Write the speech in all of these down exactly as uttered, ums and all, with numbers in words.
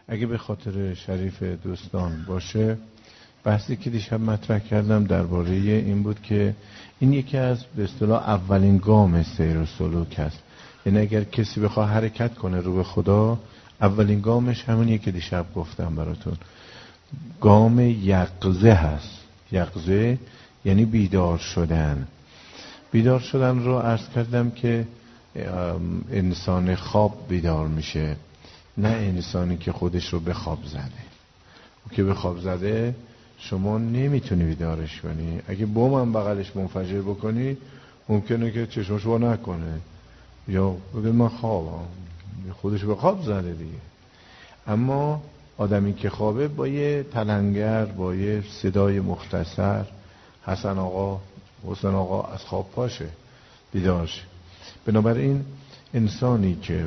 اگه به خاطر شریف دوستان باشه، بحثی که دیشب مطرح کردم درباره این بود که این یکی از به اصطلاح اولین گام سیر و سلوک است. یعنی اگر کسی بخواد حرکت کنه رو به خدا، اولین گامش همونیه که دیشب گفتم براتون، گام یقظه هست. یقظه یعنی بیدار شدن. بیدار شدن رو عرض کردم که انسان خواب بیدار میشه، نه انسانی که خودش رو به خواب زده. او که به خواب زده شما نمیتونی بیدارش کنی. اگه بم هم بغلش منفجر بکنی ممکنه که چشمش وا نکنه یا بگه من خوابم، خودش به خواب زده دیگه. اما آدمی که خوابه با یه تلنگر، با یه صدای مختصر، حسن آقا، حسن آقا از خواب پاشه، بیدار شه. بنابراین انسانی که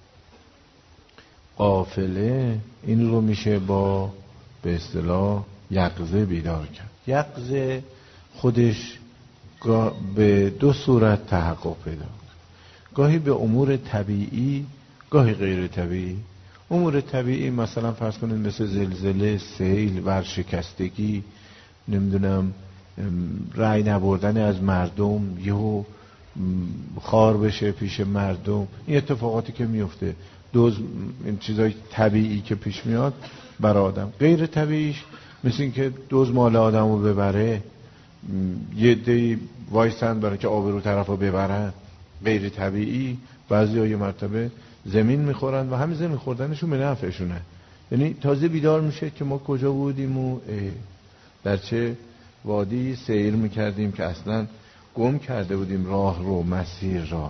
غافله این رو میشه با به اصطلاح یقظه بیدار کرد. یقظه خودش به دو صورت تحقق پیدا کنه، گاهی به امور طبیعی، گاهی غیر طبیعی. امور طبیعی مثلا فرض کنید مثل زلزله، سیل، ورشکستگی، نمیدونم رأی نبردن از مردم، یهو خار بشه پیش مردم، این اتفاقاتی که میفته، دوز، این چیزای طبیعی که پیش میاد برای آدم. غیر طبیعیش مثل این که دوز مال آدم رو ببره، یه دی وایسن برای که آبرو طرف رو ببرن. غیر طبیعی بعضی ها یه مرتبه زمین میخورن و همین زمین خوردنشون به نفعشونه. یعنی تازه بیدار میشه که ما کجا بودیم و در چه وادی سیر میکردیم که اصلا گم کرده بودیم راه رو، مسیر را.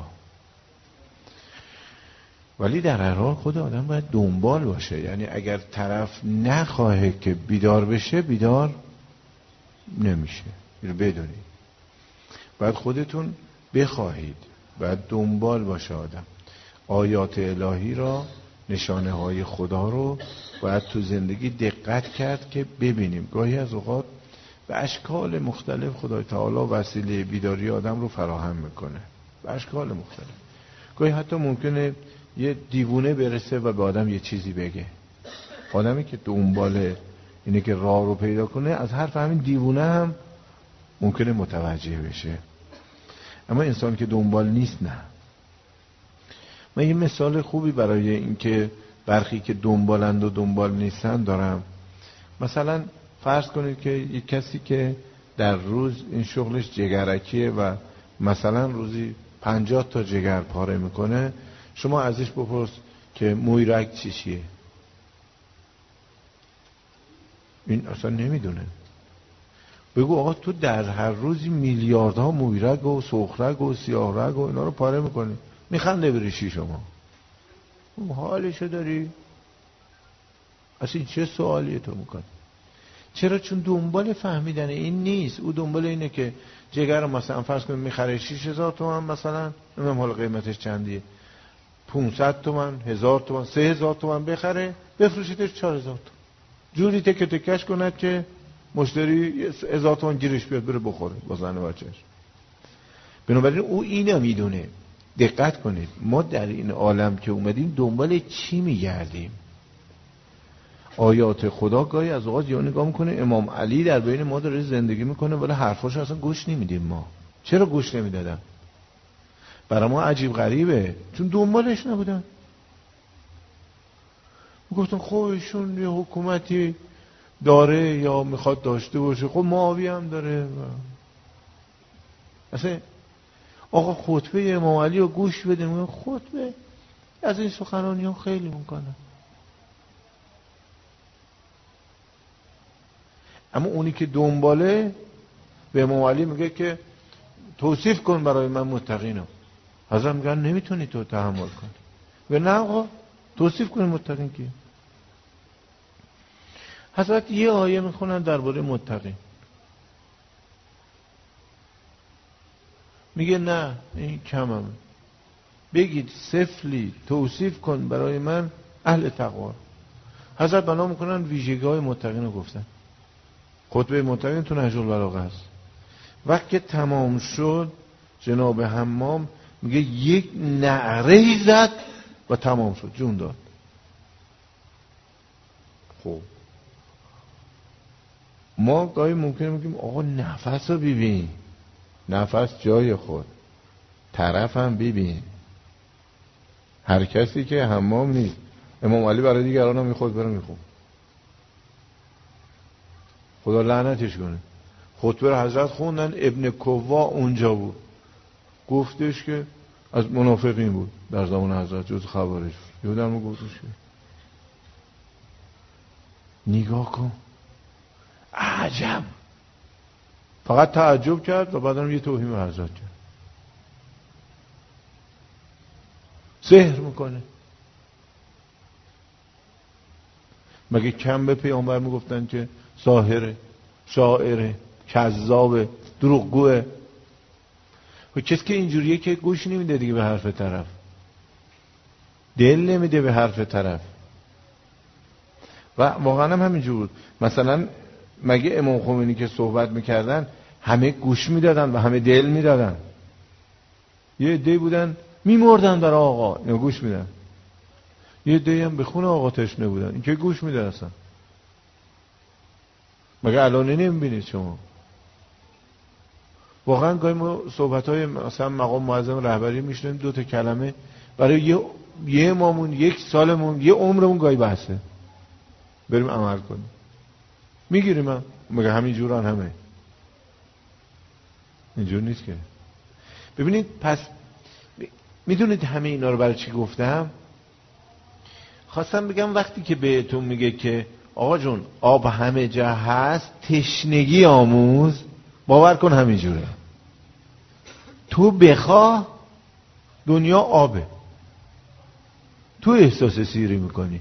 ولی در هر حال خود آدم باید دنبال باشه. یعنی اگر طرف نخواهه که بیدار بشه، بیدار نمیشه. اینو بدونید. باید خودتون بخواهید، باید دنبال باشه آدم. آیات الهی را، نشانه های خدا رو باید تو زندگی دقت کرد که ببینیم. گاهی از اوقات به اشکال مختلف خدای تعالی وسیله بیداری آدم رو فراهم میکنه، به اشکال مختلف. گاهی حتی ممکنه یه دیوونه برسه و به آدم یه چیزی بگه. آدمی که دنبال اینه که راه رو پیدا کنه، از حرف همین دیوونه هم ممکنه متوجه بشه. اما انسان که دنبال نیست نه. من یه مثال خوبی برای این که برخی که دنبالند و دنبال نیستن دارم. مثلا فرض کنید که یک کسی که در روز این شغلش جگرکیه و مثلا روزی پنجاه تا جگر پاره میکنه، شما ازش بپرس که مویرگ چی چیه؟ این اصلا نمیدونه. بگو آقا تو در هر روزی میلیاردها مویرگ و سرخرگ و سیاهرگ و اینا رو پاره میکنی، میخنده بریشی شما. حالشو داری؟ اصلا چه سوالیه تو میکنی؟ چرا؟ چون دنبال فهمیدن این نیست. او دنبال اینه که جگر رو مثلا فرض کنیم میخره شش هزار تومان، مثلا نمیم حالا قیمتش چندیه، پونصد تومان، هزار تومان، سه هزار تومان بخره، بفروشیدش چهار هزار تومان، جوری تک تکش کند که مشتری هزار تومان گیرش بیاد بره بخوره با زن و بچه‌اش. بنابراین او اینو میدونه. دقت کنید، ما در این عالم که اومدیم دنبال چی میگردیم؟ آیات خدا گاهی از اوقات یا نگاه میکنه امام علی در بین ما داره زندگی میکنه ولی حرفاشو اصلا گوش نمیدیم. ما چرا گوش نمیدادم؟ برای ما عجیب غریبه، چون دنبالش نبودن. گفتن خب ایشون یه حکومتی داره یا میخواد داشته باشه، خب معاویه هم داره. اصلا آقا خطبه امام علی رو گوش بدیم، خطبه از این سخنانی ها خیلی میکنه. اما اونی که دنباله به امام علی میگه که توصیف کن برای من متقینو. حضرت میگن نمیتونی تو تحمل کنی. و نه آقا توصیف کن متقین کیه. حضرت یه آیه میخونن درباره متقین، میگه نه این کمم، بگید سفلی توصیف کن برای من اهل تقوا. حضرت بنا میکنن ویژگی‌های متقین رو گفتن. خطبه متقین تو نهج البلاغه است. وقتی تمام شد جناب حمام میگه یک نعره زد و تمام شد، جون داد. خب ما گاهی ممکنه میگیم آقا نفس رو ببین، نفس جای خود، طرف هم ببین. هر کسی که حمام نیست، امام علی برای دیگران هم میخود بره میخون، خدا لعنتش کنه. خطبه رو حضرت خوندن، ابن کوا اونجا بود، گفتش که از منافقین بود در زمان حضرت، جز خوارج. یادم رو گفتش که نگاه کن عجب، فقط تعجب کرد و بعدم یه توهین به حضرت کرد. سحر میکنه. مگه کم به پیامبر میگفتن که ساحره، شاعره، کذابه، دروغگوه؟ و کسی که اینجوریه که گوش نمیده دیگه به حرف طرف، دل نمیده به حرف طرف. و واقعا هم همینجور بود. مثلا مگه امام خمینی که صحبت میکردن همه گوش میدادن و همه دل میدادن؟ یه عده‌ای بودن میمردن برای آقا، اینا گوش میدن. یه عده‌ای هم به خون آقا تشنه بودن، این که گوش میدن اصلا. مگه الان نمیبینید شما؟ واقعا گاهی ما صحبت‌های مثلا مقام معظم رهبری میشنیم، دو تا کلمه برای یه یه مامون، یک سالمون، یه عمرمون گاهی بحثه، بریم عمل کنیم میگیریم هم. مگه همین جوران همه اینجور نیست که. ببینید پس میدونید همه اینا رو برای چی گفتم؟ خواستم بگم وقتی که بهتون میگه که آقا جون آب همه جا هست، تشنگی آموز، باور کن همین جوره. تو بخواه دنیا آبه، تو احساس سیری میکنی.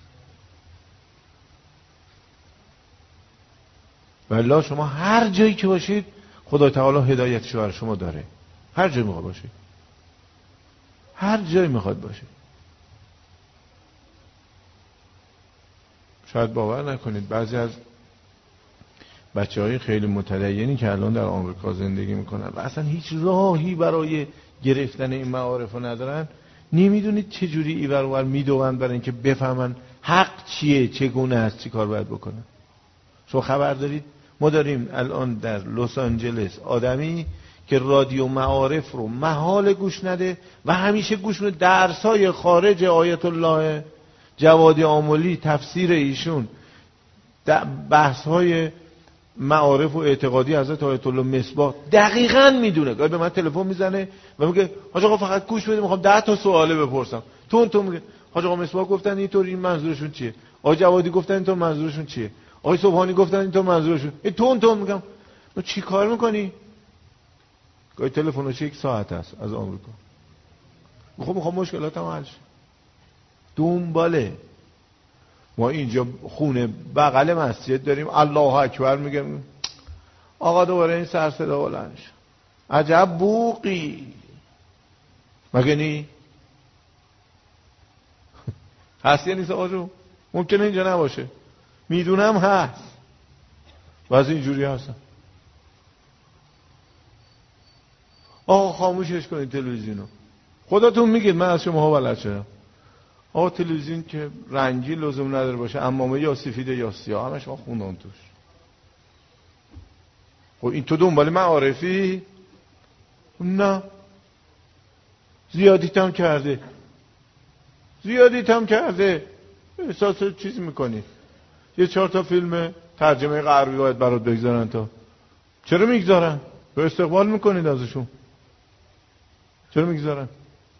والله شما هر جایی که باشید خدا تعالی هدایتش برای شما داره، هر جایی میخواد باشید، هر جایی میخواد باشید. شاید باور نکنید بعضی از بچه های خیلی متدینی که الان در آمریکا زندگی میکنن و اصلا هیچ راهی برای گرفتن این معارف رو ندارن، نمیدونید چه جوری ایور اونور میدوند برای اینکه بفهمن حق چیه، چگونه است، چی کار باید بکنن. شما خبر دارید ما داریم الان در لس آنجلس آدمی که رادیو معارف رو محال گوش نده و همیشه گوش میده درسای خارج آیت الله جوادی آملی، تفسیر ایشون، بحث‌های معارف و اعتقادی حضرت آیت الله مصباح دقیقاً میدونه. گاهی به من تلفن میزنه و میگه حاج آقا فقط گوش بده، میخوام ده تا سواله بپرسم. تون تون میگه حاج آقا مصباح گفتن اینطور، این منظورشون چیه؟ آقا جوادی گفتن اینطور، منظورشون چیه؟ آقای سبحانی گفتن اینطور، منظورشون این. تون تون میگم تو چی کار میکنی؟ گاهی تلفنش یک ساعت است از آمریکا. میخوام میخوام مشکلاتم حل شه. دنباله. ما اینجا خونه بغل مسجد داریم، الله اکبر میگم، آقا دوباره این سر صدا بلند شد، عجب بوقی. مگه نی؟ هست یا نیست آقا جون؟ ممکنه اینجا نباشه، میدونم هست و از اینجوری هستن. آقا خاموشش کنید تلویزیونو. خودتون میگید من از شما ها بلد شدم. آقا تلویزیون که رنگی لزوم نداره باشه، عمامه یا سفیده یا سیاه، همش ما خوندم توش. خب این تو دنبال معارفی؟ نه، زیادیت هم کرده، زیادیت هم کرده. احساس چیز میکنی یه چهار تا فیلم ترجمه غربی باید برات بگذارن. تا چرا میگذارن؟ به استقبال میکنید ازشون. چرا میگذارن؟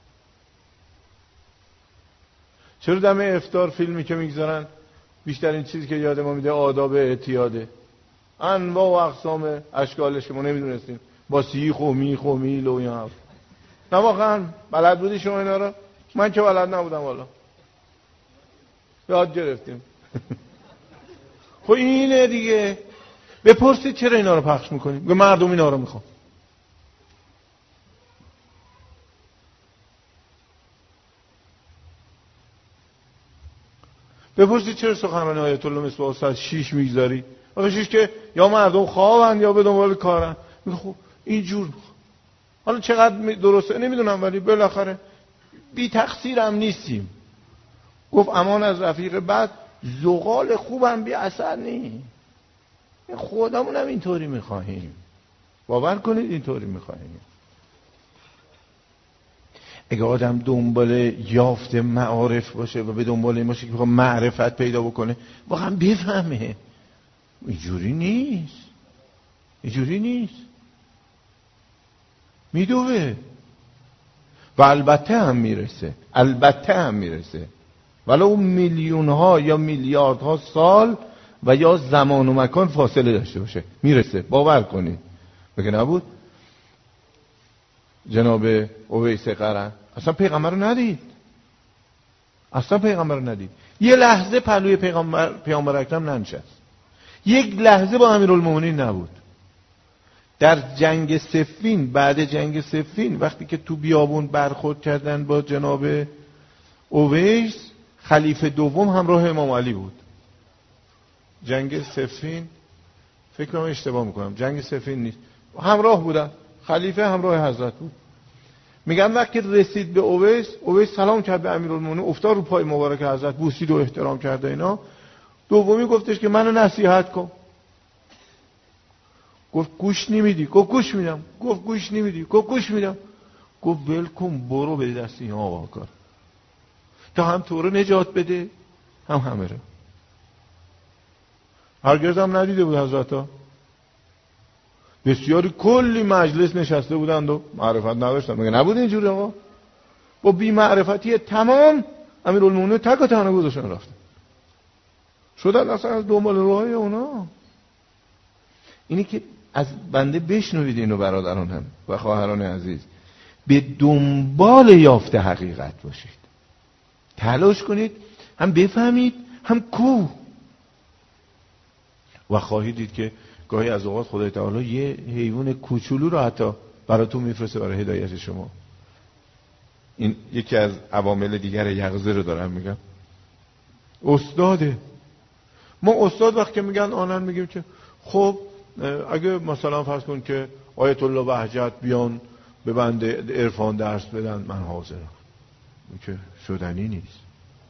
چرا دم افطار فیلمی که میگذارن بیشترین چیزی که یاد ما میده آداب اعتیاده، انواع و اقسام اشکالش که ما نمیدونستیم، با سیخ و میخ و میل و اینا. نه واقعا بلد بودی شما اینا رو؟ من که بلد نبودم والا، یاد گرفتیم. خب اینه دیگه. بپرسید چرا اینا رو پخش میکنیم؟ به مردم اینا رو میخوام. بپرسید چرا سخنرانی آیت الله مصباح ساعت شیش میگذاری؟ آخه شیش که یا مردم خوابن یا به دنبال کارن. میگه خب اینجور. حالا چقدر درسته نمیدونم، ولی بالاخره بی تقصیرم نیستیم. گفت امان از رفیق بد زغال خوبم بی اثر نی. خودمون هم اینطوری میخواهیم. باور کنید اینطوری میخواهیم. اگه آدم دنبال یافت معارف باشه و به دنبال این باشه که بخواد معرفت پیدا بکنه، واقعا بفهمه اینجوری نیست، اینجوری نیست، میدوه و البته هم میرسه، البته هم میرسه، ولو اون میلیون ها یا میلیارد ها سال و یا زمان و مکان فاصله داشته باشه میرسه. باور کنید. بگه نبود جناب اویس قرن اصلا پیغمبر رو ندید، اصلا پیغمبر رو ندید، یه لحظه پهلوی پیغمبر پیامبر اکرم ننشست، یک لحظه با امیرالمومنین نبود. در جنگ صفین، بعد جنگ صفین وقتی که تو بیابون برخورد کردن با جناب اویس، خلیفه دوم همراه امام علی بود. جنگ صفین فکر کنم اشتباه میکنم، جنگ صفین نیست، همراه بودن، خلیفه همراه حضرت بود. میگن وقتی رسید به اویس، اویس سلام کرد به امیرالمومنین، افتاد رو پای مبارک حضرت، بوسید و احترام کرد اینا. دومی گفتش که منو نصیحت کن. گفت گوش نمیدی؟ گفت گوش میدم. گفت گوش نمیدی؟ گفت گوش میدم. گفت ول کن برو به دست این آقا کار، تا هم تو رو نجات بده هم همه رو. هرگز هم ندیده بود حضرت ها. بسیاری کلی مجلس نشسته بودند و معرفت نداشتن. مگه نبود اینجوری آقا؟ با بی معرفتی تمام امیرالمومنین تک و تنها گذاشتن رفتن، شدن اصلا از دنبال راهی اونا. اینی که از بنده بشنوید اینو برادران هم و خواهران عزیز، به دنبال یافت حقیقت باشید، تلاش کنید هم بفهمید هم کو. و خواهید دید که گاهی از اوقات خدای تعالی یه حیوان کوچولو رو حتی براتون میفرسته برای هدایت شما. این یکی از عوامل دیگر یقظه رو دارم میگم. استاده. ما استاد وقتی میگن آنن میگیم که خب اگه مثلا فرض کن که آیت الله وحجت بیان به بنده عرفان درس بدن، من حاضرم. این که شدنی نیست.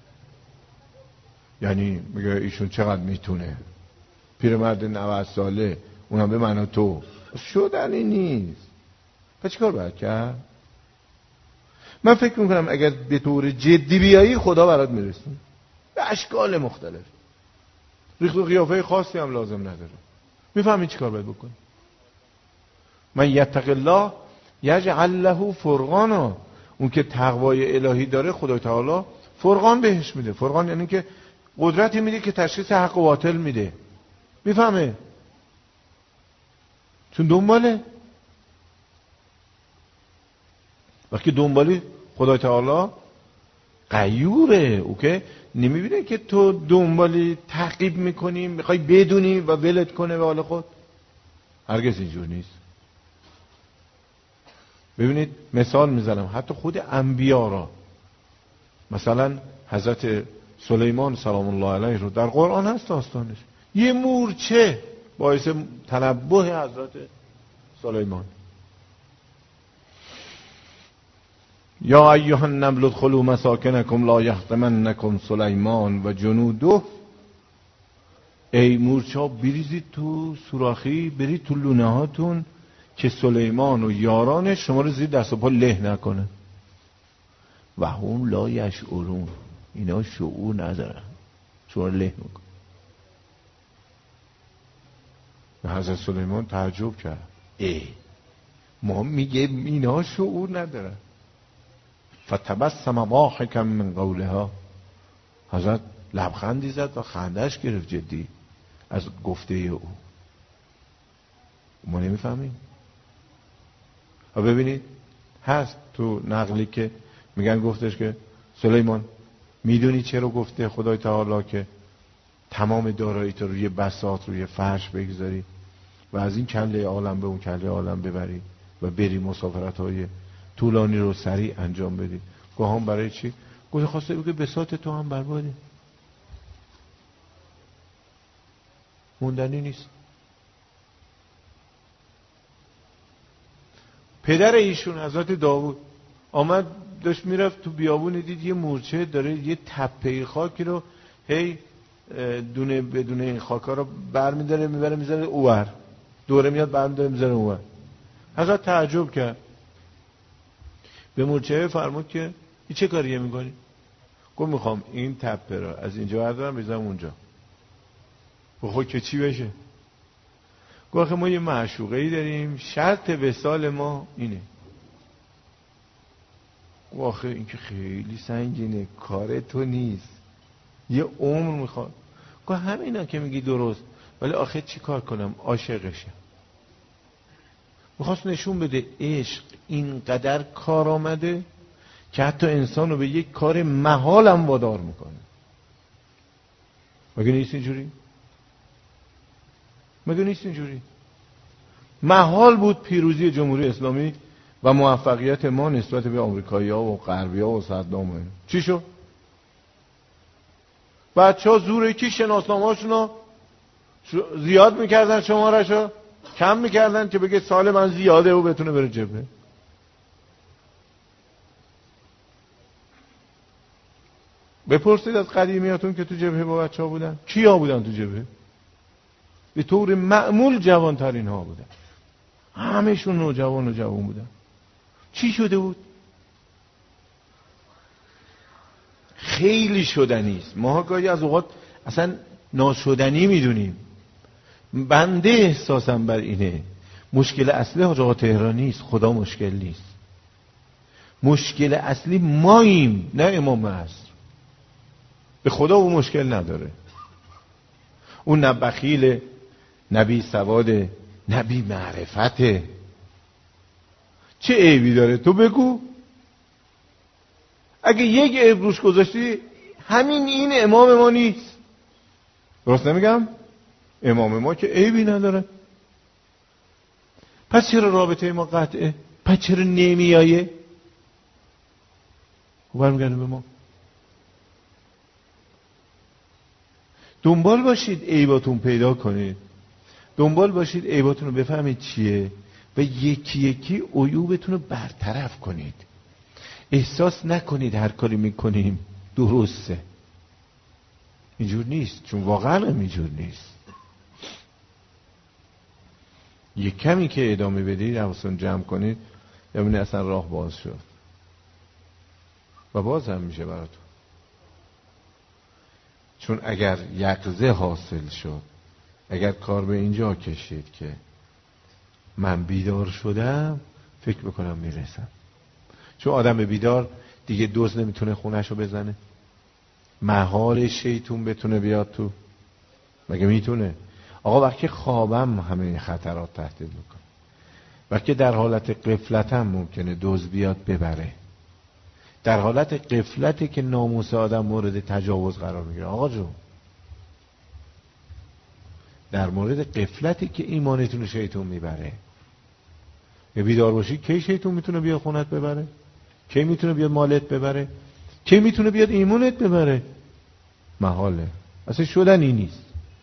یعنی میگه ایشون چقدر میتونه، پیرمرد نود ساله، اونم به من و تو، شدنی نیست. پس چیکار باید کرد؟ من فکر میکنم اگر به طور جدی بیایی خدا برات میرسونه به اشکال مختلف. ریخت و قیافه خاصی هم لازم نداره. میفهمی چیکار باید بکنی؟ من یتق الله یجعل له فرقانا. اون که تقوای الهی داره خدای تعالی فرقان بهش میده. فرقان یعنی که قدرتی میده که تشخیص حق و باطل میده. میفهمه؟ چون دنباله. وقتی دنبالی خدای تعالی غیوره، او که نمیبینه که تو دنبالی تعقیب میکنی میخوای بدونی و ولت کنه به حال خود. هرگز اینجور نیست. ببینید مثال میزنم، حتی خود انبیا را، مثلا حضرت سلیمان سلام الله علیه رو در قرآن هست داستانش، یه مورچه باعث تنبه حضرت سلیمان. یا ایها النمل ادخلوا مساکنکم لا یحطمنکم سلیمان و جنوده. ای مورچه ها بریزید تو سوراخی، برید تو لونه هاتون که سلیمان و یارانش شما رو زیر دست و پا له نکنه. و هم لا یشعرون، اینا شعور ندارن، شما رو له میکنه. و حضرت سلیمان تعجب کرد، ای ما میگیم اینا شعور ندارن. فتبسم ضاحکا من قولها. حضرت لبخندی زد و خندش گرفت جدی از گفته او. ما نمیفهمیم. و ببینید هست تو نقلی که میگن گفتش که سلیمان میدونی چرا گفته خدای تعالی که تمام دارایی تو روی بساط روی فرش بگذاری و از این کله عالم به اون کله عالم ببری و بری مسافرت های طولانی رو سریع انجام بدی؟ گاهام برای چی؟ گفت خواسته بگه بساط تو هم برباده، موندنی نیست. پدر ایشون حضرت داوود آمد داشت میرفت تو بیابون، دید یه مورچه داره یه تپه خاکی رو هی دونه بدون این خاکا رو برمی‌داره میبره میذاره اونور، دوره میاد برمی‌داره میذاره اونور. حضرت تعجب کرد، به مورچه فرمود که این چه کاریه میکنی؟ گفت میخوام این تپه رو از اینجا بردارم بذارم اونجا. گفت خود که چی بشه؟ گفت ما یه معشوقه ای داریم، شرط وصال ما اینه. گفت آخه این که خیلی سنگینه، کار تو نیست، یه عمر میخواد. گفت همینا که میگی درست، ولی آخه چی کار کنم؟ عاشقشم. میخواست نشون بده عشق اینقدر کار آمده که حتی انسان رو به یک کار محال هم وادار میکنه. مگه نیست اینجوری؟ مگه نیست اینجوری؟ محال بود پیروزی جمهوری اسلامی و موفقیت ما نسبت به آمریکایی‌ها و غربی‌ها و صدام. چی شد؟ بچه‌ها زور کی شناسنامه‌هاشون رو زیاد میکردن، شماره‌شو کم میکردن که بگه سال من زیاده و بتونه بره جبهه. بپرسید از قدیمیاتون که تو جبهه با بچه ها بودن، کیا بودن تو جبهه؟ به طور معمول جوانترین ها بودن، همهشون نوجوان و جوان بودن. چی شده بود؟ خیلی شدنیست. ما گاهی از اوقات اصلا ناشدنی میدونیم. بنده احساسم بر اینه مشکل اصلی حاج آقا تهرانی است، خدا مشکل نیست. مشکل اصلی ماییم، نه امام عصر. به خدا اون مشکل نداره. اون نه بخیل، نه بی سواد، نه بی معرفته. چه عیبی داره تو بگو؟ اگه یک عیب روش گذاشتی همین این امام ما نیست. درست نمیگم؟ امام ما که عیبی نداره. پس چرا رابطه ما قطعه؟ پس چرا نمیایه؟ خب برمیگرده به ما. دنبال باشید عیباتون پیدا کنید، دنبال باشید عیباتون رو بفهمید چیه و یکی یکی عیوبتون رو برطرف کنید. احساس نکنید هر کاری میکنیم درسته. اینجور نیست، چون واقعا اینجور نیست. یک کمی که ادامه بدید، حواستون جمع کنید، یعنی اصلا راه باز شد و باز هم میشه براتون. چون اگر یقظه حاصل شد، اگر کار به اینجا کشید که من بیدار شدم، فکر بکنم میرسم. چون آدم بیدار دیگه دزد نمیتونه خونهشو بزنه، مهار شیطون بتونه بیاد تو، مگه میتونه؟ آقا وقتی خوابم همه خطرات تهدید میکنه، وقتی در حالت غفلتم ممکنه دزد بیاد ببره، در حالت غفلتی که ناموس آدم مورد تجاوز قرار میگیره. آقا جون، در مورد غفلتی که ایمانتون شیطون میبره. یه بیدار باشی کی شیطون میتونه بیاد خونت ببره؟ کی میتونه بیاد مالت ببره؟ کی میتونه بیاد ایمانت ببره؟ محاله، اصلا شدنی نیست.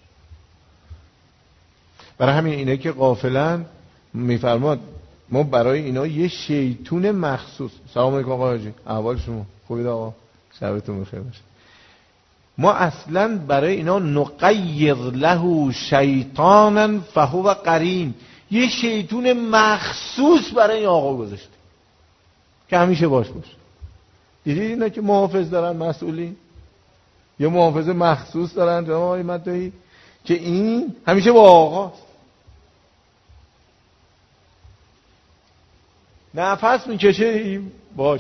برای همین اینه که غافلن میفرماد ما برای اینا یه شیطون مخصوص. سلام علیکم آقا حاجی، احوال شما خوبید آقا؟ شبتون بخیر باشه. ما اصلا برای اینا نقیر له شیطانا فهو قرین، یه شیطون مخصوص برای این آقا گذاشته که همیشه باش باشه. دیدید اینا که محافظ دارن، مسئولین یه محافظ مخصوص دارن جناب آقای مدعی که این همیشه با آقاست. نفس میکشه باش.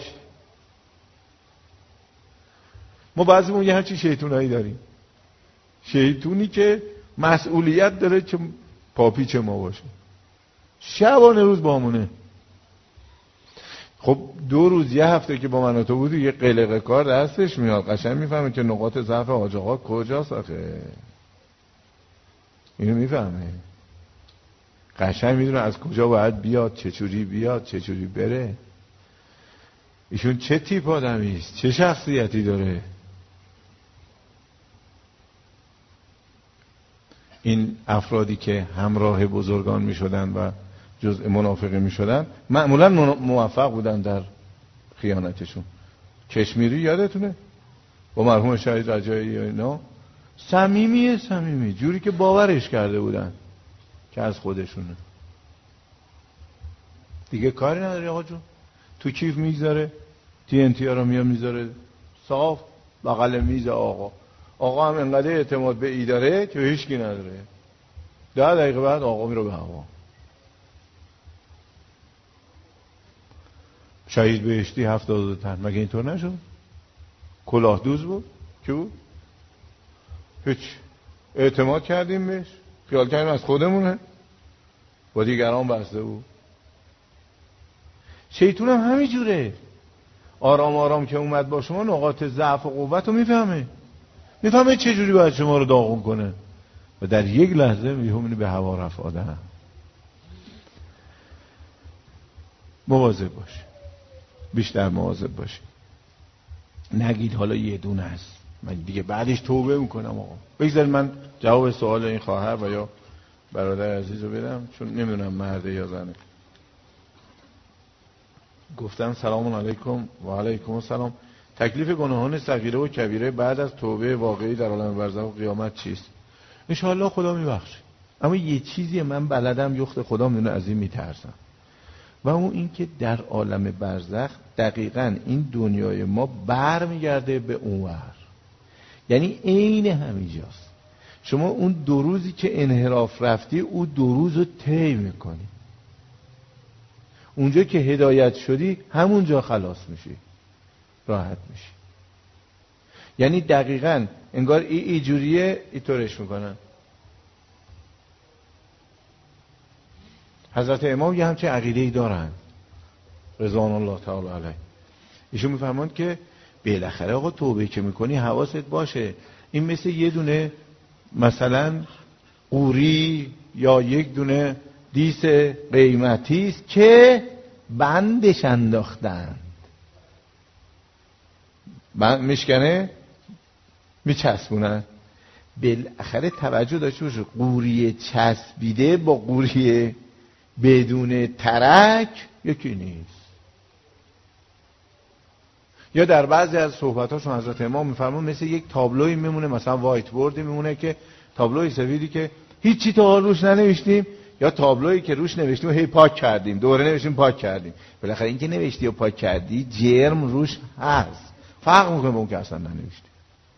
ما بعضیمون یه همچین شیطونایی داریم، شیطونی که مسئولیت داره که پاپیچ ما باشه، شبانه روز بامونه. خب دو روز یه هفته که با من و تو بود یه قلق کار دستش میاد، قشنگ میفهمه که نقاط ضعف حاج آقا کجاست. آخه اینو میفهمه، قشنگ میدونه از کجا باید بیاد، چه جوری بیاد، چه جوری بره. ایشون چه تیپ آدمی است، چه شخصیتی داره. این افرادی که همراه بزرگان میشدن و جزء منافقه میشدن معمولا موفق بودن در خیانتشون. کشمیری یادتونه با مرحوم شهید رجایی اینا صمیمیه صمیمی جوری که باورش کرده بودن که از خودشونه. دیگه کاری نداری آقا جون، تو کیف میذاره تی ان تی ها رو میاد میذاره صاف بغل میز آقا. آقا هم انقدر اعتماد به ای داره که هیچ کی نداره. ده دقیقه بعد آقا میره به هوا. شهید بهشتی هفتاد تن مگه اینطور نشد؟ کلاه دوز بود کی بود؟ هیچ. اعتماد کردیم بهش، خیال کردیم از خودمونه، با دیگران بسته بود. شیطون هم همین جوره. آرام آرام که اومد با شما نقاط ضعف و قوت رو میفهمه، میفهمه چه جوری باید شما رو داغون کنه و در یک لحظه میفهمه به هوا رفت آدم. مواظب باش، بیشتر مواظب باش. نگید حالا یه دونه است من دیگه بعدش توبه میکنم. آقا بگذارید من جواب سوال این خواهر و یا برادر عزیز رو بدم، چون نمیدونم مرده یا زنه. گفتم سلام علیکم و علیکم السلام. تکلیف گناهان صغیره و کبیره بعد از توبه واقعی در عالم برزخ و قیامت چیست؟ ان شاء الله خدا میبخشه. اما یه چیزی من بلدم، یخت خدا میدونه، از این میترسم، و اون این که در عالم برزخ دقیقاً این دنیای ما برمیگرده به اونور، یعنی عین همینجاست. شما اون دو روزی که انحراف رفتی اون دو روز رو طی میکنی. اونجا که هدایت شدی همونجا خلاص میشی، راحت میشی. یعنی دقیقاً انگار ای ایجوریه ایطورش میکنن. حضرت امام یه همچه عقیده‌ای دارن رضوان الله تعالی علیه. ایشون میفرماند که بالاخره آقا توبه که میکنی حواست باشه این مثل یه دونه مثلا قوری یا یک دونه دیس قیمتی است که بندش انداختند، بند میشکنه میچسبونن. بالاخره توجه داشته باشه قوری چسبیده با قوری بدون ترک یکی نیست. یا در بعضی از صحبتاشون حضرت امام میفرمون مثل یک تابلوی میمونه، مثلا وایت بوردی میمونه که تابلوی سفیدی که هیچی تا حال روش ننوشتیم، یا تابلویی که روش نوشتیم و هی پاک کردیم، دوره نوشتیم پاک کردیم. بالاخره این که نوشتی و پاک کردی جرم روش هست، فرق میکنه با اون که اصلا ننوشتی.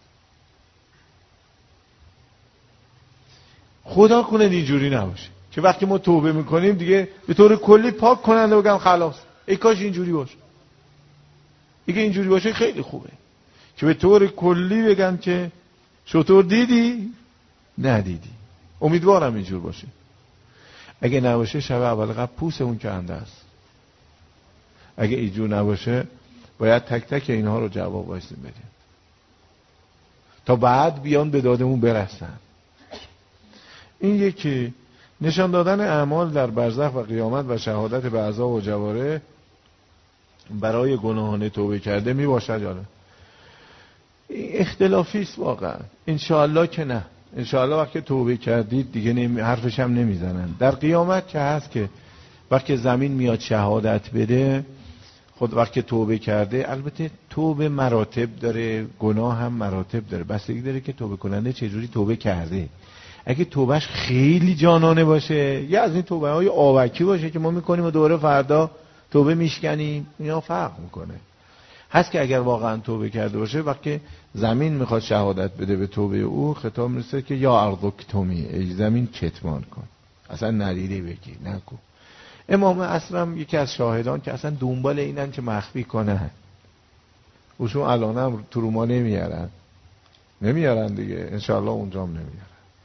خدا کنه اینجوری نباشه که وقتی ما توبه میکنیم دیگه به طور کلی پاک کننده بگم خلاص. ای کاش اینجوری باشه. دیگه اینجوری باشه خیلی خوبه که به طور کلی بگم که شطور دیدی ندیدی. امیدوارم اینجور باشه. اگه نباشه شب اول قبل پوست اون کنده است. اگه اینجور نباشه باید تک تک اینها رو جواب وایسیم بدیم تا بعد بیان به دادمون برسن. این یکی نشان دادن اعمال در برزخ و قیامت و شهادت به اعضا و جواره برای گناهان توبه کرده می باشد یا نه؟ اختلافی است واقعا. انشاءالله که نه. انشاءالله وقتی توبه کردید دیگه نمی... حرفش هم نمیزنن. در قیامت که هست که وقتی زمین میاد شهادت بده، خود وقتی توبه کرده، البته توبه مراتب داره، گناه هم مراتب داره، بستگی داره که توبه کننده چجوری توبه کرده. اگه توبهش خیلی جانانه باشه یا از این توبه های آوکی باشه که ما میکنیم و دوره فردا توبه میشکنیم، اینا فرق میکنه. هست که اگر واقعا توبه کرده باشه وقتی زمین میخواد شهادت بده به توبه او، خطاب میرسه که یا ارض کتمی، ای زمین کتمان کن، اصلا ندیده بگی نکو. امام عصر هم یکی از شاهدان که اصلا دنبال اینن که مخفی کنن، اوشون الان هم تو روما نمیارن نمیارن دیگه، انشاءالله اونجا هم نمیارن.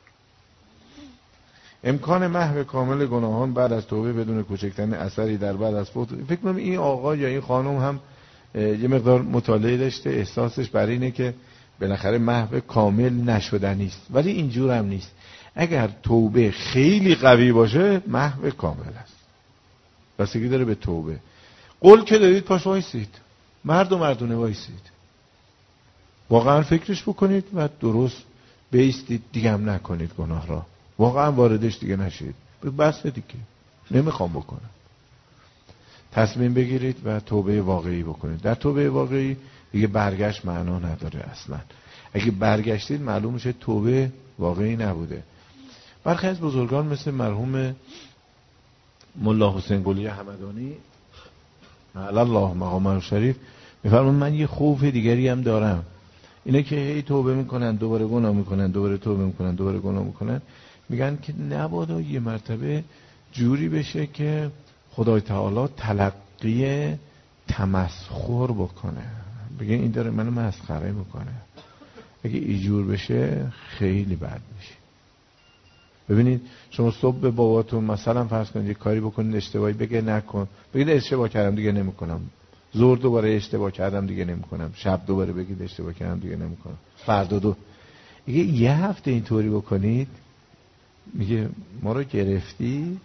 امکان محو کامل گناهان بعد از توبه بدون کوچکترین اثری در بعد از فوت. فکر کنم این آقا یا این خانم هم یه مقدار مطالعه داشته، احساسش بر اینه که بالاخره محو کامل نشدنی است، ولی اینجور هم نیست. اگر توبه خیلی قوی باشه محو کامل است. بستگی داره به توبه. قول که دارید پاش وایسید، مرد و مردونه وایسید، واقعا فکرش بکنید و درست بیستید، دیگه هم نکنید گناه را، واقعا واردش دیگه نشید. بس دیگه نمیخوام بکنم. تصمیم بگیرید و توبه واقعی بکنید. در توبه واقعی دیگه برگشت معنا نداره اصلا. اگه برگشتید معلوم میشه توبه واقعی نبوده. برخی از بزرگان مثل مرحوم ملا حسین قلی همدانی علی الله مقامه شریف میفرمون من یه خوف دیگری هم دارم، اینه که هی توبه میکنن دوباره گناه میکنن، دوباره توبه میکنن دوباره گناه میکنن. میگن که نبادا یه مرتبه جوری بشه که خدای تعالی تلقی تمسخر بکنه، بگه این داره منو مسخره میکنه. اگه اینجور بشه خیلی بد میشه. ببینید شما صبح به باباتون مثلا فرض کنید یه کاری بکنید اشتباهی، بگه نکن، بگید اشتباه کردم دیگه نمیکنم، ظهر دوباره اشتباه کردم دیگه نمیکنم، شب دوباره بگید اشتباه کردم دیگه نمیکنم، فردا دو دیگه یه هفته اینطوری بکنید، میگه ما رو گرفتی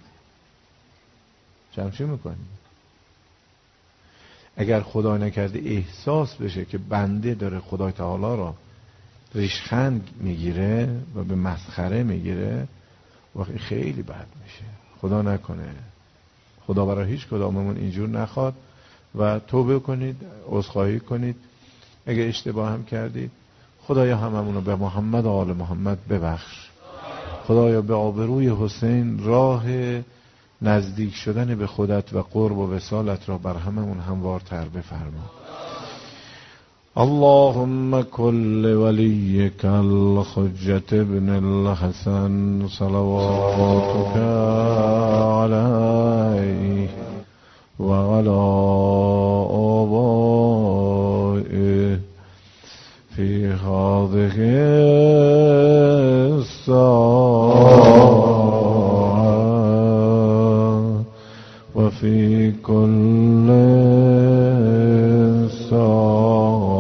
چمچی میکنی. اگر خدا نکرده احساس بشه که بنده داره خدای تعالی را ریشخند میگیره و به مسخره میگیره، واقعی خیلی بد میشه. خدا نکنه، خدا برای هیچ کداممون اینجور نخواد و توبه کنید، عذرخواهی کنید. اگه اشتباه هم کردید خدایا هممونو به محمد و آل محمد ببخش. خدایا به آبروی حسین راه نزدیک شدن به خودت و قرب و وصالت را بر هممون هموارتر بفرما. اللهم كل وليك الحجة ابن الحسن صلواتك عليه وعلى آبائه في هذه الساعة وفي كل ساعة.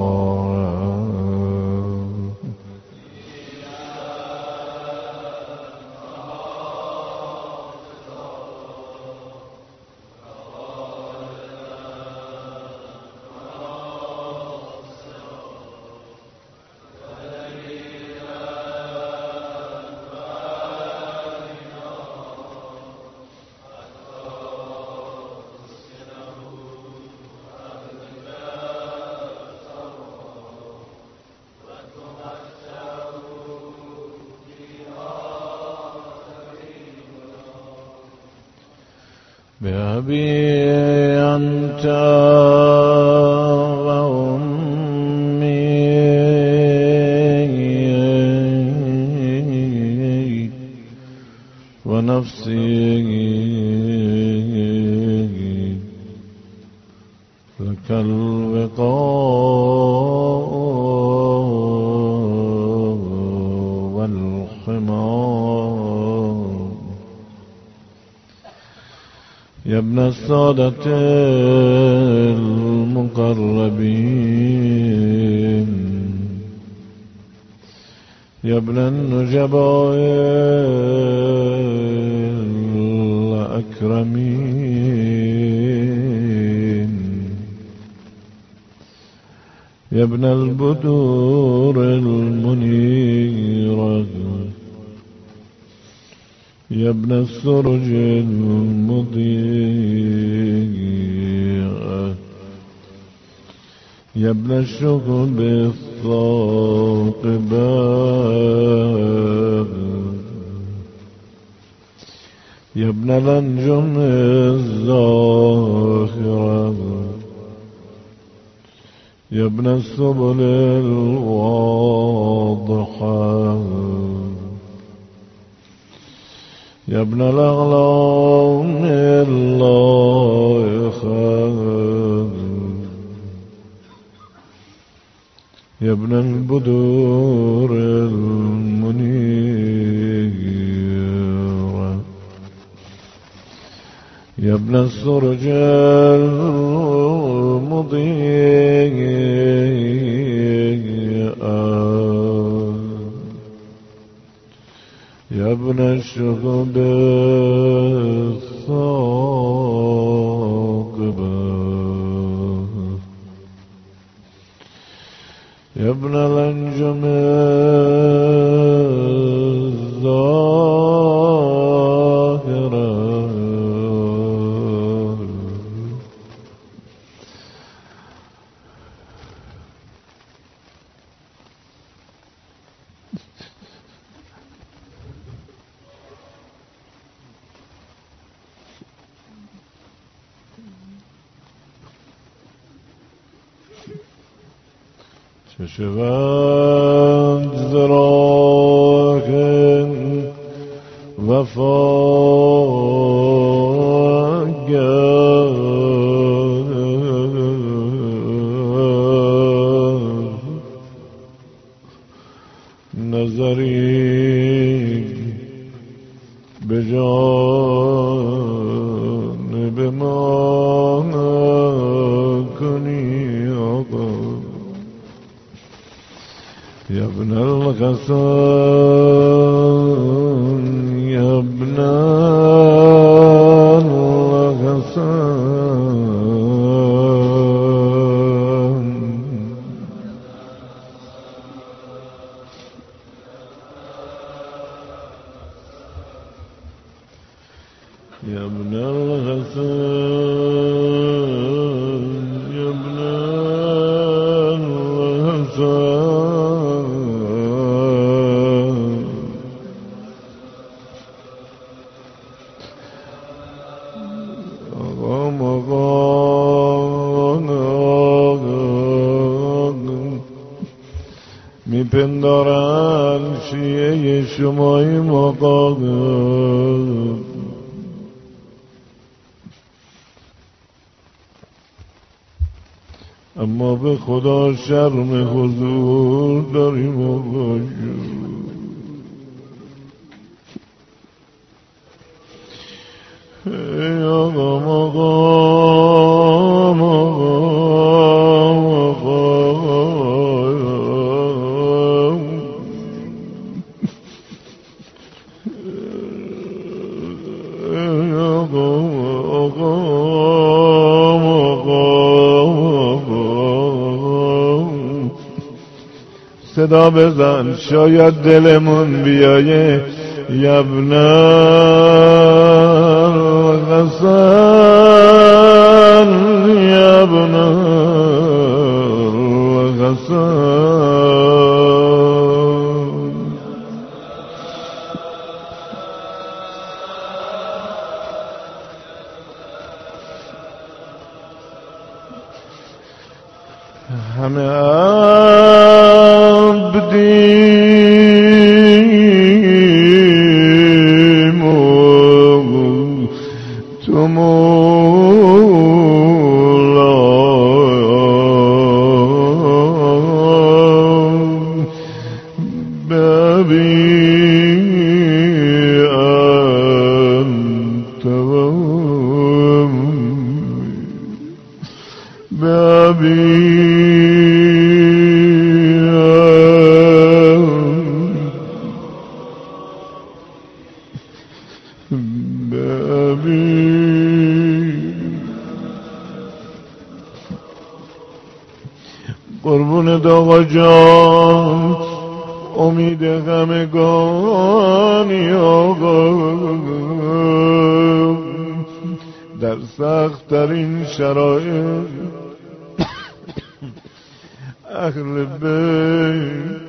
بأبي أنت وأمي ونفسي لك الوقاء والحمار يا ابن السادة المقربين يا ابن النجباء الأكرمين يا ابن البدور المنيرة يا ابن السرج المضيئة يا ابن الشكب الثاقبات يا ابن الأنجم الزاخرة يا ابن السبل الواضحة يا ابن الأغلام اللائخة يا ابن البدور المنيرة يا ابن السرج المضيئة يا ابن الشهب الثاقبة يا ابن الأنجم الظاهرة چه شود ز راه وفا گر نظری به جانب ما کنی آقا یا ابن الحسن یا ابن الحسن یا ابن الحسن یا ابن الحسن آقا مقام میپندارن شیعه شمای مقام اما به خدا شرم حضور داریم آقا ای آقا مقام مقام مقام ای آقا مقام مقام صدا بزن شاید دلمون بیایه یا ابن الحسن یا ابن الحسن همه عبدیم و تو مولا ببی انت ببی قربون آقا جان امید همگانی آقا در سخت ترین شرایط اهل بیت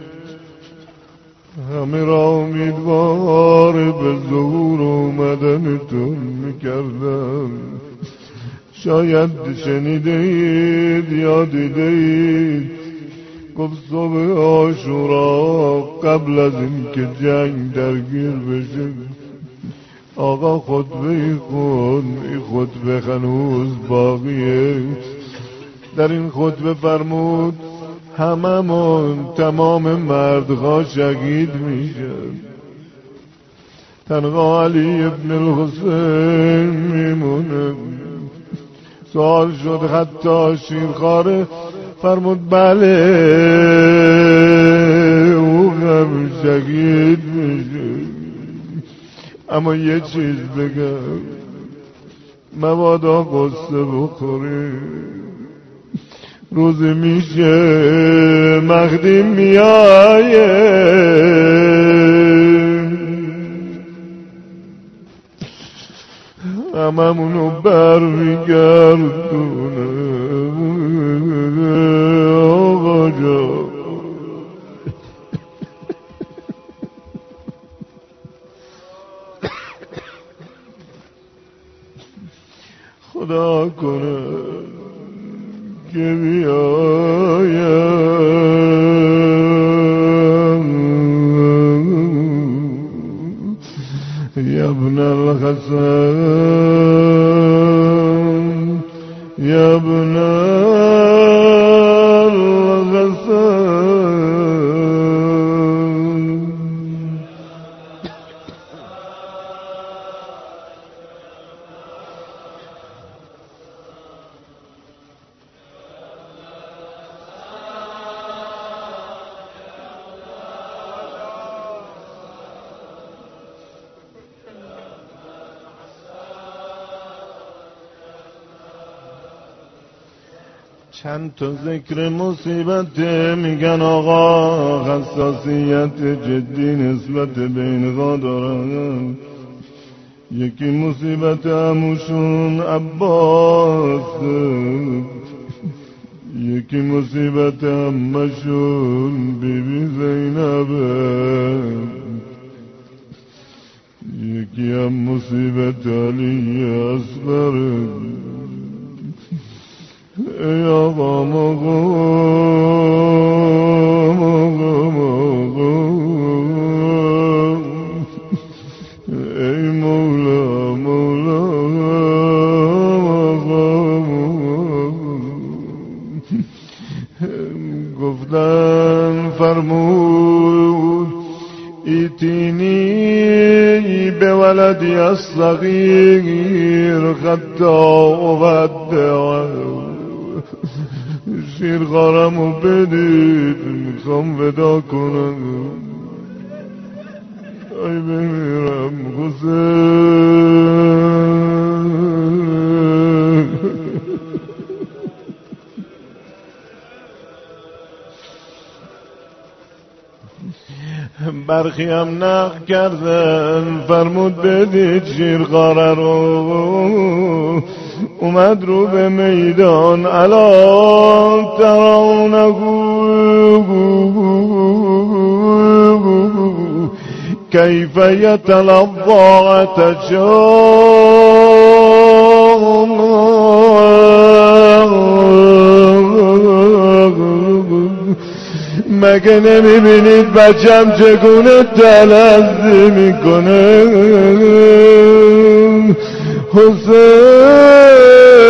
همه را امیدوار به ظهور اومدنتون میکردن شاید شنیده اید یا دیده اید گفت صبح عاشورا قبل از اینکه جنگ درگیر بشه آقا خطبه خون این خطبه هنوز باقیه در این خطبه فرمود هممون تمام مردها شهید میشن تنها علی ابن الحسین میمونه سوال شد حتی شیرخواره فرمود بله او هم شهید میشه اما یه چیز بگم مبادا قصه بخوری روز میشه مهدی میایه هممونو بر میگردونه آقا جان خدا کنه که بیایم یا ابن الحسن یا ابن الحسن. چند تا ذکر مصیبت میگن آقا حساسیت جدی نسبت به اینها دارن. یکی مصیبت عموشون عباس، یکی مصیبت عمشون بی بی زینبه، یکی هم مصیبت علی اصغر. ای آقا مقام مقام، ای مولا مولا مقام. گفتن فرمود ایتینی به ولدی الصغیر خطا ودعا. شیر غارمو بدید میخوام ودا کنم، ای بمیرم حسین. برخی هم نقل کردن فرمود بدید شیر غاره رو. اومد رو به میدان الا ترونه کیف یتلوى عطشان. مگه نمیبینید بچم چگونه تلذی میکنه حسین.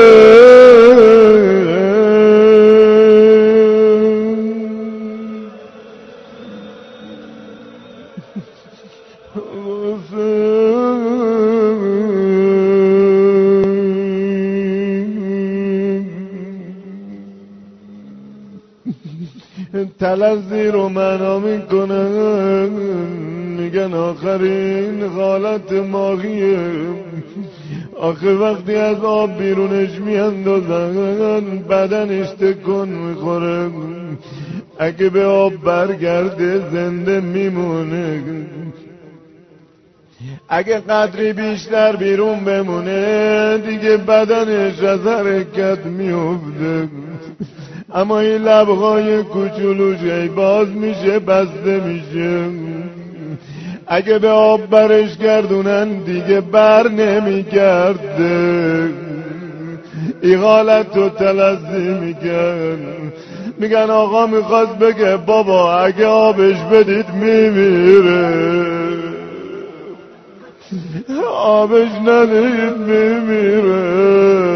تلذی رو معنا میکنن، میگن آخرین حالت ماهیه. آخه وقتی از آب بیرونش میاندازن بدنش تکون میخوره، اگه به آب برگرده زنده میمونه. اگه قدری بیشتر بیرون بمونه دیگه بدنش از حرکت میفته. اما این لبهای کوچولوش ای باز میشه بسته میشه. اگه به آب برش گردونن دیگه بر نمیگرده. این حالت رو تلذی میگن. میگن آقا میخواست بگه بابا اگه آبش بدید میمیره، آبش ندید میمیره.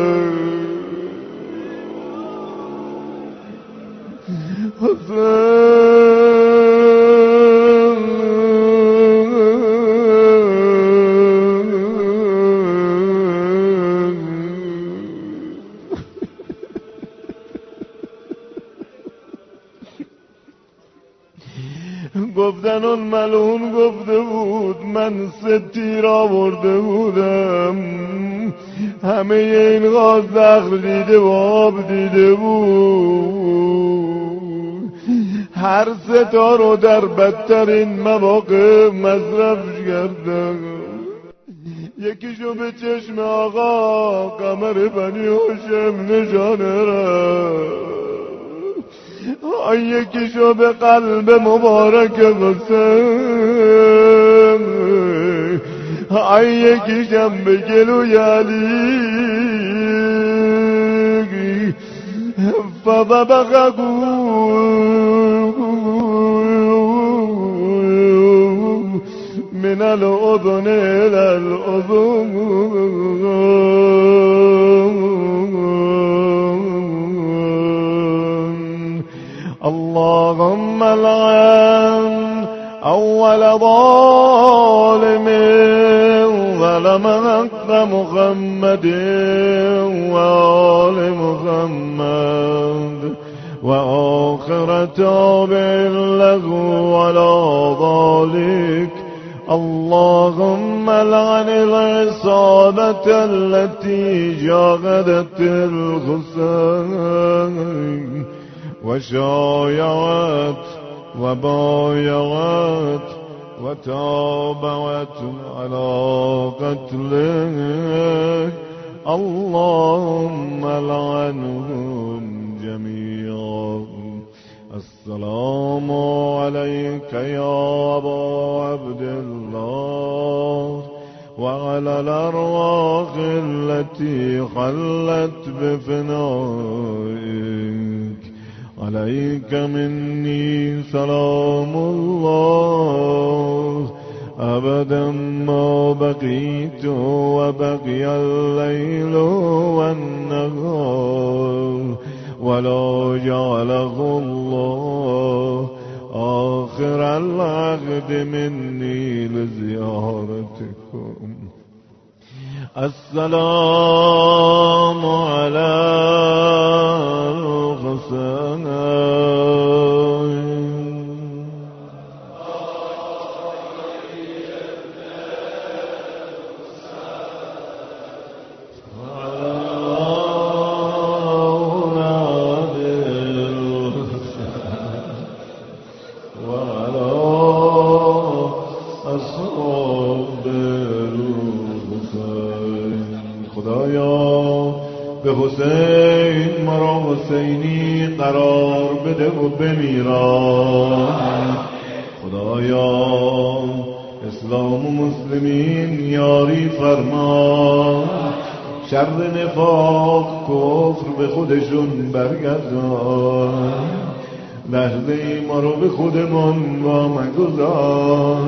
گفتن اون ملعون گفته بود من سه تیر آورده بودم، همه این غاز دخل دیده و آب دیده بود. هر سه تا رو در بدترین مواقع مصرف کردم. یکیشو به چشم آقا قمر بنی هاشم نشانه رفت، یکیشو به قلب مبارک حسین، یکیشم به گلوی علی. فذبحه من الأذن إلى الأذن اللهم لعن أول ظالم ظلم حق محمد وآل محمد وآخر تابع له على ذلك اللهم لعن العصابة التي جاهدت الحسين وشايعت وبايعت وتابعت على قتله اللهم لعنهم جميعا. السلام عليك يا أبا عبد الله وعلى الأرواح التي خلت بفنائك عليك مني سلام الله أبدا ما بقيت وبقي الليل والنهار ولا جعله الله آخر العهد مني لزيارتكم. السلام على الحسين حسین مرا حسینی قرار بده و بمیرم. خدایا اسلام و مسلمین یاری فرما، شر نفاق کفر به خودشون برگردان، لحظه ما رو به خودمون با مگذار.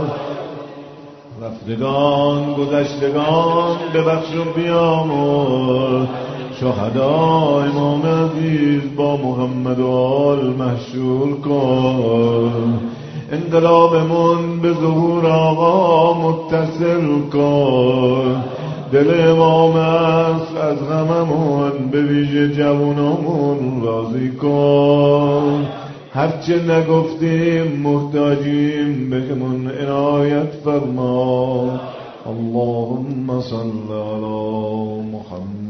رفتگان گذشتگان ببخش و بیامرز، شهدا امام عزیز با محمد و آل محشور کن. انقلابمون به ظهور آقا متصل کن. دل امام است از غممون به ویژه جوانمون راضی کن. هرچه نگفتیم محتاجیم بهمون عنایت فرما. اللهم صل علی محمد